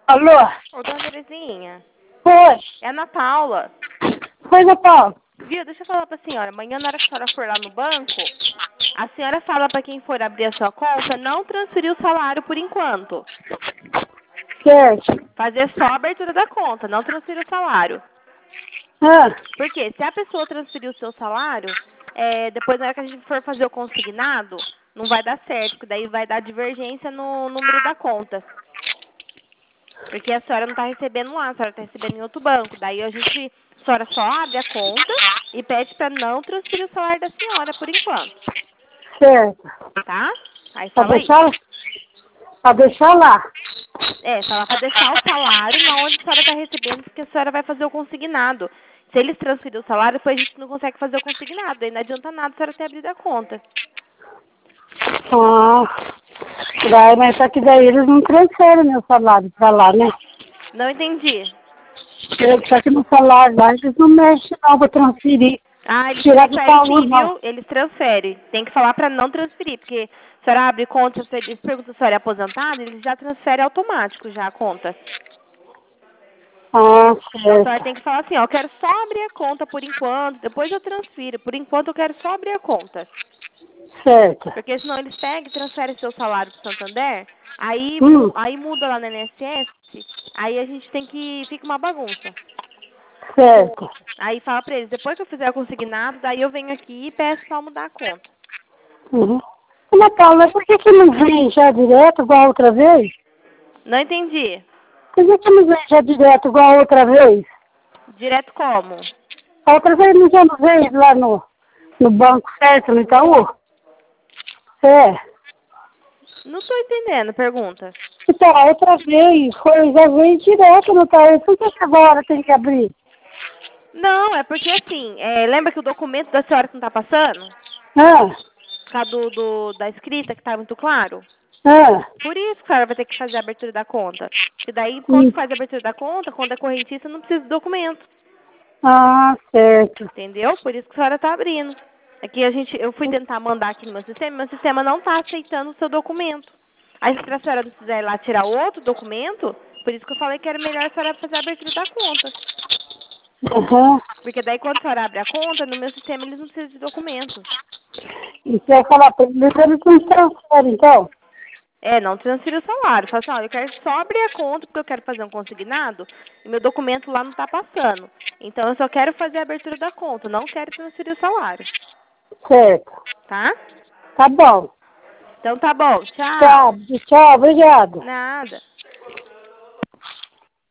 Alô? Ô, dona Terezinha, Oi. é a Ana Paula. Oi, Ana Paula. Viu? Deixa eu falar pra senhora. Amanhã, na hora que a senhora for lá no banco, a senhora fala pra quem for abrir a sua conta não transferir o salário por enquanto. Certo. Fazer só a abertura da conta, não transferir o salário. Ah, Porque se a pessoa transferir o seu salário, depois na hora que a gente for fazer o consignado, não vai dar certo, porque daí vai dar divergência no número da conta. Porque a senhora não está recebendo lá, a senhora está recebendo em outro banco. Daí a senhora só abre a conta e pede para não transferir o salário da senhora por enquanto, certo. tá? Aí Pra fala aí. deixar, pra deixar lá. Fala para deixar o salário na onde a senhora está recebendo, porque a senhora vai fazer o consignado. Se eles transferirem o salário, depois a gente não consegue fazer o consignado. Daí não adianta nada a senhora ter abrido a conta. Ah, mas só que daí eles não transferem meu salário pra lá, né? Não entendi. Só que no salário lá eles não mexem não pra transferir. Ah, eles Tirar do transferem baú, sim, não. viu? Eles transferem. Tem que falar para não transferir, porque a senhora abre conta, se eles perguntam se a senhora é aposentada, eles já transferem automático já a conta. Ah, Então a senhora certo. tem que falar assim, ó, eu quero só abrir a conta por enquanto, depois eu transfiro. Por enquanto eu quero só abrir a conta. Certo. Porque senão eles pegam e transferem seu salário para o Santander, aí, Hum, aí muda lá no INSS, aí a gente tem que... fica uma bagunça. certo. Aí fala para eles, depois que eu fizer o consignado, daí eu venho aqui e peço para mudar a conta. Uhum. Ana Paula, mas por que não vem já direto igual a outra vez? Não entendi. Por que não vem já direto igual a outra vez? Direto como? A outra vez não já não veio lá no banco certo, no Itaú? É. Não tô entendendo, pergunta. Então, a outra vez já veio direto no Itaú. Por que agora tem que abrir? Não, é porque assim, lembra que o documento da senhora que não tá passando? Ah, Por causa da escrita que tá muito claro? ah, Por isso que a senhora vai ter que fazer a abertura da conta. Porque daí, quando hum, faz a abertura da conta, quando é correntista, não precisa de documento. certo. Entendeu? Por isso que a senhora tá abrindo. Aqui eu fui tentar mandar aqui no meu sistema não tá aceitando o seu documento. Aí se a senhora precisar ir lá tirar outro documento, por isso que eu falei que era melhor a senhora fazer a abertura da conta. Aham. Porque daí quando a senhora abre a conta, no meu sistema eles não precisam de documento. E você vai falar pra eles, eles não transferem, então? Não transfira o salário. Fala assim, olha, eu quero só abrir a conta porque eu quero fazer um consignado e meu documento lá não está passando. Então eu só quero fazer a abertura da conta, não quero transferir o salário. Certo. Tá? Tá bom. Então tá bom. Tchau. Tchau, tchau, obrigada. Nada.